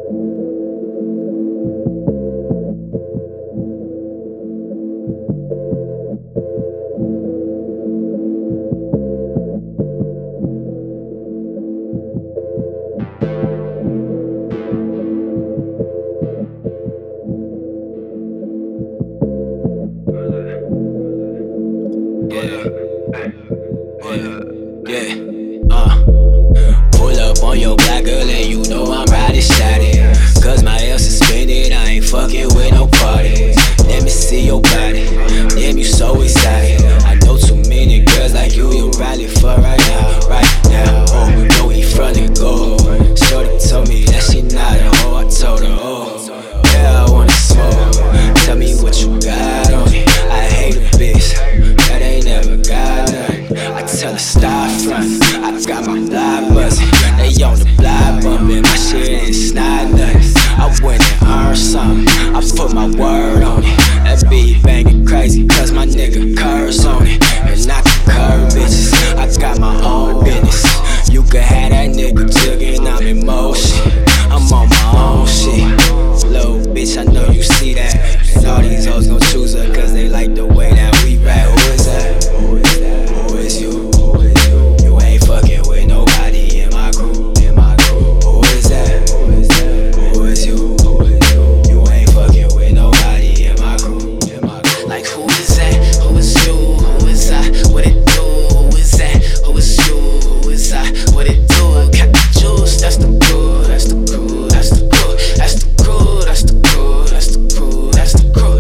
Yeah, pull up on your black girl and you know I'm riding shotty. Cause my ass is suspended, I ain't fucking with no parties. Let me see your body, damn you so excited. I know too many girls like you probably fuck right now, right now. Oh, no, he from the go. Shorty told me that she not a hoe, I told her, oh, yeah, I wanna smoke. Tell me what you got on it, I hate a bitch that ain't never got nothing. I tell her stop front, I got my block buzzing. They on the block bumping, my shit ain't snot nothing. I went and earned something, I put my word on it. That beat banging crazy, cause my nigga curse on it. And I can curve bitches, I got my own business. You can have that nigga jugging, I'm in motion. I'm on my own shit. Little bitch, I know you see that. And all these hoes gon' choose her, cause they like the way that we rap. Who is that? Who is that? Who is you? Who is you? You ain't fucking with nobody in my group. In my group. Who is that? Who is that? Who is you? Who is you? You ain't fucking with nobody in my group. In my group. Like who is that? Who is you? Who is I? What it do? Who is that? Who is you? Who is I? What it do? Got the juice, that's the crew, that's the crew, that's the crew, that's the crew, that's the crew, that's the crew, that's the crew,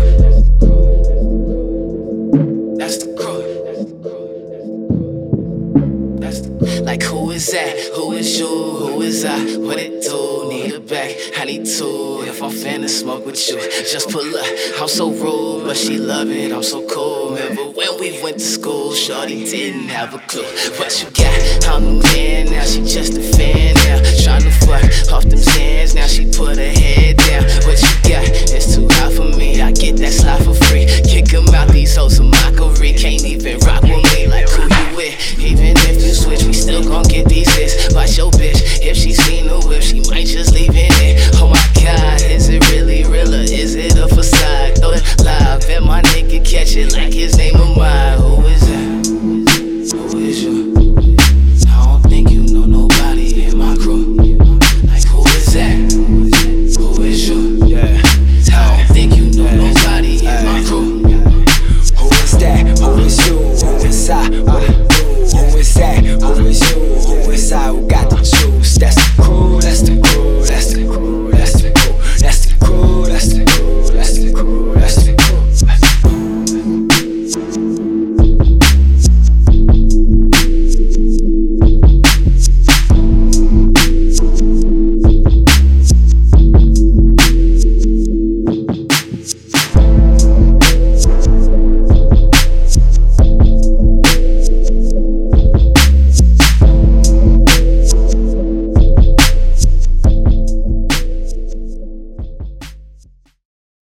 that's the crew, that's the. Like who is that? Who is you? Who is I? What it do? Need a back, I need two. If I'm finna smoke with you, just pull up. I'm so rude, but she love it. I'm so cool. Remember when we went to school? Shorty didn't have a clue. What you got? I'm the man now. She just a fan now. Tryna fuck